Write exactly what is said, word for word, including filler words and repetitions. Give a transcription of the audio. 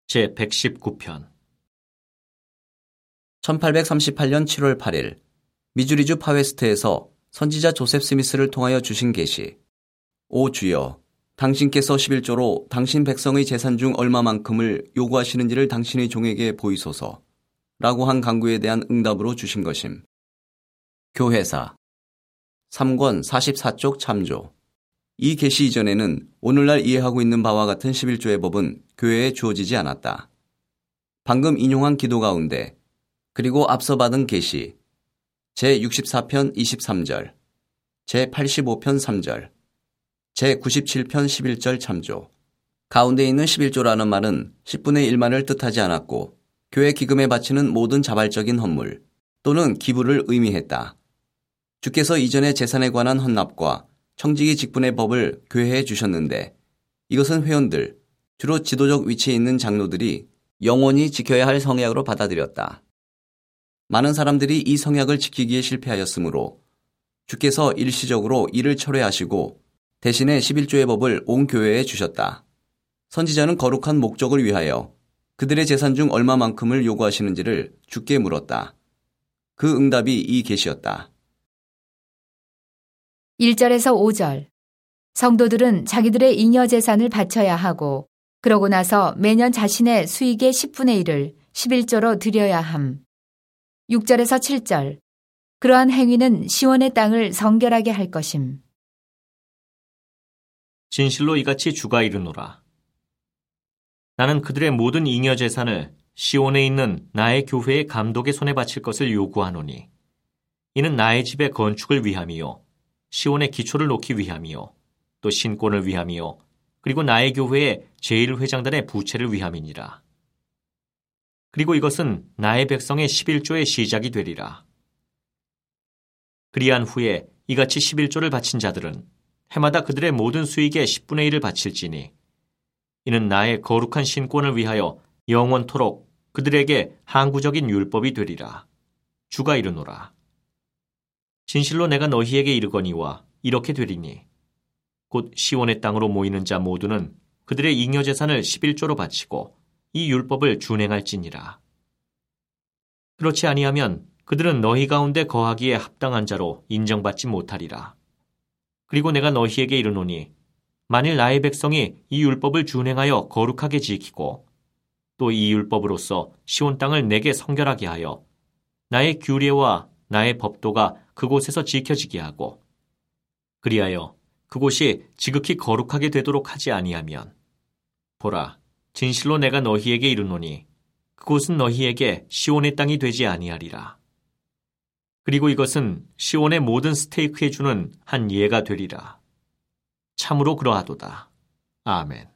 제백십구 편 천팔백삼십팔 년 칠월 팔일 미주리주 파웨스트에서 선지자 조셉 스미스를 통하여 주신 계시. 오 주여, 당신께서 십일조로 당신 백성의 재산 중 얼마만큼을 요구하시는지를 당신의 종에게 보이소서 라고 한 간구에 대한 응답으로 주신 것임. 교회사 삼 권 사십사 쪽 참조. 이 계시 이전에는 오늘날 이해하고 있는 바와 같은 십일조의 법은 교회에 주어지지 않았다. 방금 인용한 기도 가운데 그리고 앞서 받은 계시 제육십사 편 이십삼 절, 제팔십오 편 삼 절, 제구십칠 편 십일 절 참조. 가운데 있는 십일조라는 말은 십분의 일만을 뜻하지 않았고 교회 기금에 바치는 모든 자발적인 헌물 또는 기부를 의미했다. 주께서 이전에 재산에 관한 헌납과 청지기 직분의 법을 교회에 주셨는데 이것은 회원들, 주로 지도적 위치에 있는 장로들이 영원히 지켜야 할 성약으로 받아들였다. 많은 사람들이 이 성약을 지키기에 실패하였으므로 주께서 일시적으로 이를 철회하시고 대신에 십일조의 법을 온 교회에 주셨다. 선지자는 거룩한 목적을 위하여 그들의 재산 중 얼마만큼을 요구하시는지를 주께 물었다. 그 응답이 이 계시였다. 일 절에서 오 절. 성도들은 자기들의 잉여 재산을 바쳐야 하고 그러고 나서 매년 자신의 수익의 십분의 일을 십일조로 드려야 함. 육 절에서 칠 절. 그러한 행위는 시온의 땅을 성결하게 할 것임. 진실로 이같이 주가 이르노라. 나는 그들의 모든 잉여 재산을 시온에 있는 나의 교회의 감독의 손에 바칠 것을 요구하노니 이는 나의 집의 건축을 위함이요 시온의 기초를 놓기 위함이요 또 신권을 위함이요 그리고 나의 교회의 제일 회장단의 부채를 위함이니라. 그리고 이것은 나의 백성의 십일조의 시작이 되리라. 그리한 후에 이같이 십일조를 바친 자들은 해마다 그들의 모든 수익의 십분의 일을 바칠지니 이는 나의 거룩한 신권을 위하여 영원토록 그들에게 항구적인 율법이 되리라. 주가 이르노라. 진실로 내가 너희에게 이르거니와 이렇게 되리니 곧 시온의 땅으로 모이는 자 모두는 그들의 잉여 재산을 십일조로 바치고 이 율법을 준행할지니라. 그렇지 아니하면 그들은 너희 가운데 거하기에 합당한 자로 인정받지 못하리라. 그리고 내가 너희에게 이르노니 만일 나의 백성이 이 율법을 준행하여 거룩하게 지키고 또 이 율법으로서 시온 땅을 내게 성결하게 하여 나의 규례와 나의 법도가 그곳에서 지켜지게 하고 그리하여 그곳이 지극히 거룩하게 되도록 하지 아니하면 보라, 진실로 내가 너희에게 이르노니 그곳은 너희에게 시온의 땅이 되지 아니하리라. 그리고 이것은 시온의 모든 스테이크에 주는 한 예가 되리라. 참으로 그러하도다. 아멘.